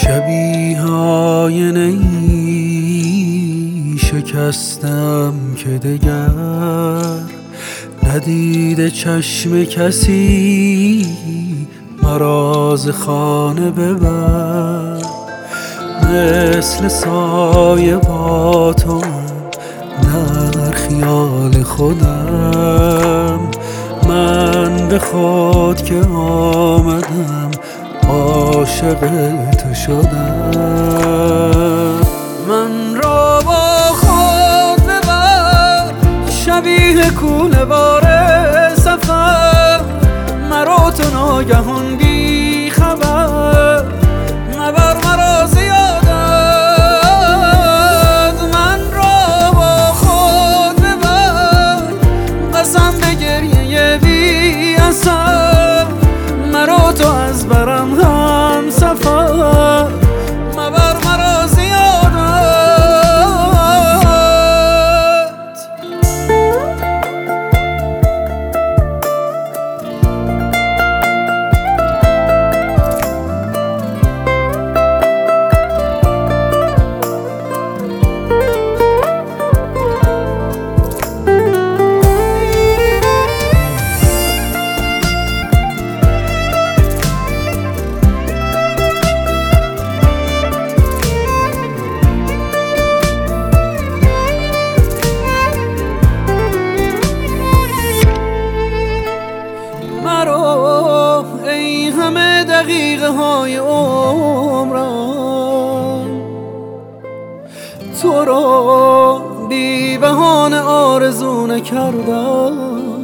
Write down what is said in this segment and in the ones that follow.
شبیه آینه ای شکستم که دگر ندیده چشم کسی مرا ز خانه ببر. مثل سایه با تو در خیال خودم، من به خود که آمدم عاشق تو شدم. من را با خود ببر شبیه کوله بار سفر، مرا تو ناگهان بی خبر مبر مرا زیادت. من را با خود ببر قسم به گریه بی اثر، مرا تو از برم هم سفر مبر مرا زیادت. مرا ای همه دقیقه های عمرم، تو را بی بهانه آرزو نکردم.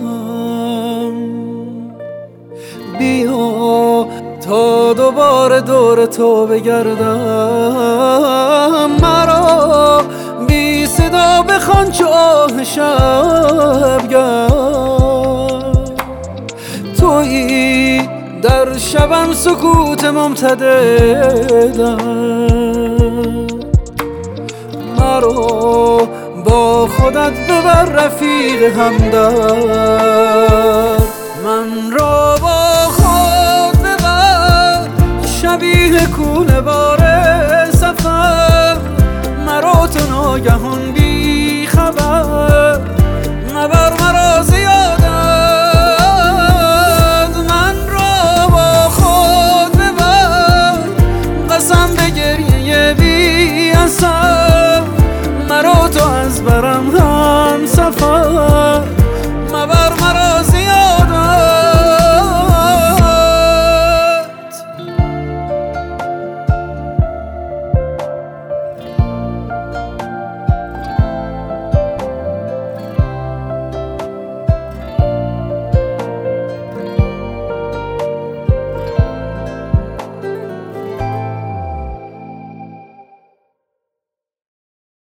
بیا تا دوباره دور تو بگردم، مرا بی صدا بخوان چو آه شبگرد. تویی در شبم سکوت ممتددم، مرا با خودت ببر رفیق همدرد. من را با خود ببر شبیه کوله بار سفر، مرا تو ناگهان